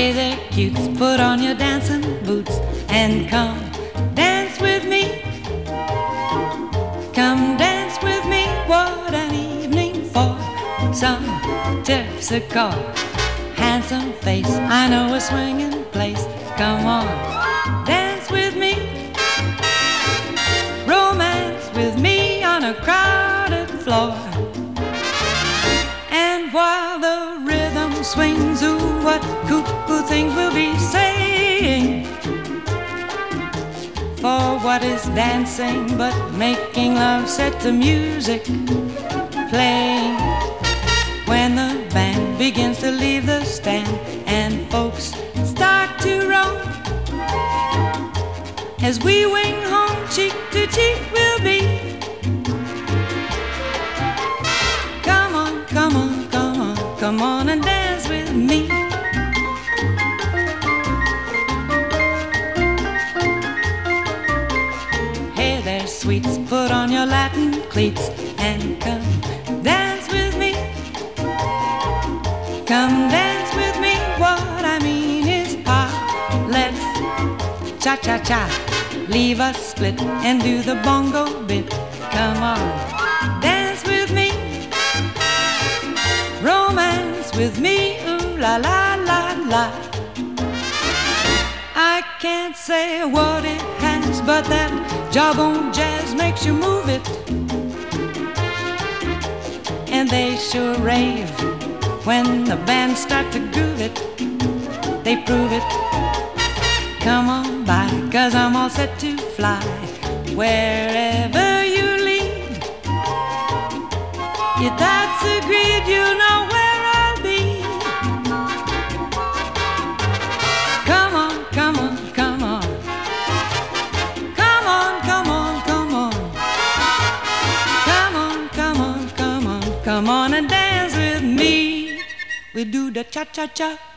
Hey there, cutes, put on your dancing boots and come dance with me. Come dance with me, what an evening for some terpsichore. Handsome face, I know a swinging place. Come on, dance with me. Romance with me on a crowded floor. And while the rhythm swings, ooh, what cuckoo things we'll be saying. For what is dancing but making love set to music playing? When the band begins to leave the stand and folks start to roam, as we wing home, cheek to cheek we'll be. Come on, come on, come on, come on and dance with me. Hey there, sweets, put on your Latin cleats and come dance with me. Come dance with me, what I mean is pop. Let's cha-cha-cha, leave us split and do the bongo bit. Come on, dance with me. Romance with me, ooh la la la la. I can't say what it has, but that jawbone jazz makes you move it. And they sure rave when the band start to groove it. They prove it. Come on by, 'cause I'm all set to fly wherever you lead. If that's agreed, you know where I'll be. Come on, come on, come on. Come on, come on, come on. Come on, come on, come on, come on and dance with me. We do the cha-cha-cha.